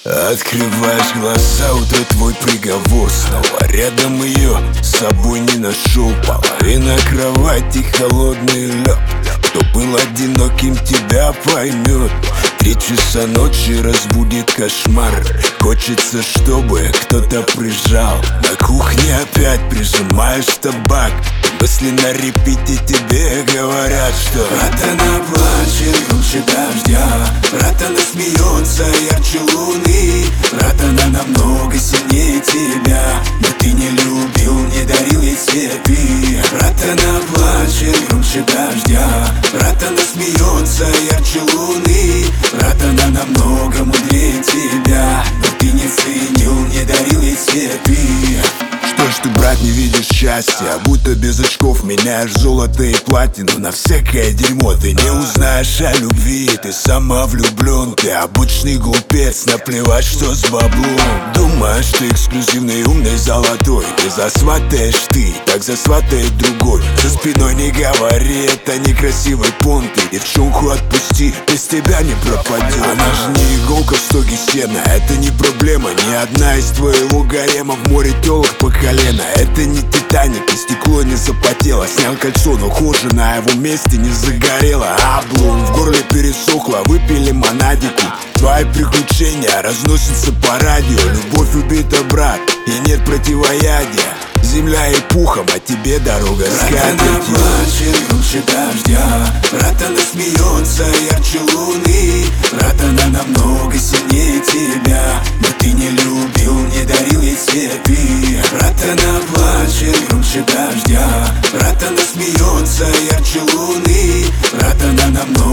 Открываешь глаза, утро твой приговор. Снова рядом ее с собой не нашел. Половина кровати, холодный лед. Кто был одиноким, тебя поймет. 3 часа ночи разбудит кошмар. Хочется, чтобы кто-то прижал. На кухне опять прижимаешь табак. Мысли на репите тебе говорят, что брат, она плачет громче дождя. Брат, она смеется ярче луны. Брат, она намного сильнее тебя. Но ты не любил, не дарил ей цветы. Брат, она плачет громче дождя. Брат, она смеется ярче луны. Брат, она намного мудрее тебя. Но ты не ценил, не дарил ей цветы. Что ж ты, брат, не видишь счастья? Будто без очков меняешь золото и платину на всякое дерьмо. Ты не узнаешь о любви, ты самовлюблен. Ты обычный глупец, наплевать, что с баблом. Думаешь, ты эксклюзивный, умный, золотой. Ты засватаешь ты, так засватает другой. За спиной не говори, это некрасивый понт. Ты девчонку отпусти, без тебя не пропадет. Она же не иголка в стоге сена, это не проблема. Ни одна из твоего гарема в море телок по колено. Это не Титаник, и стекло не запотело. Снял кольцо, но кожа на его месте не загорела. Облом, в горле пересохло, выпили монадику. Твои приключения разносятся по радио. Любовь убита, брат, и нет противоядия. Земля и пухом, а тебе дорога с катертью. Брат, она плачет громче дождя. Брат, она смеется ярче луны. Брат, она намного сильнее тебя. Но ты не любил, не дарил ей цветы. Брат, она плачет громче дождя. Брат, она смеется ярче луны. Брат, она намного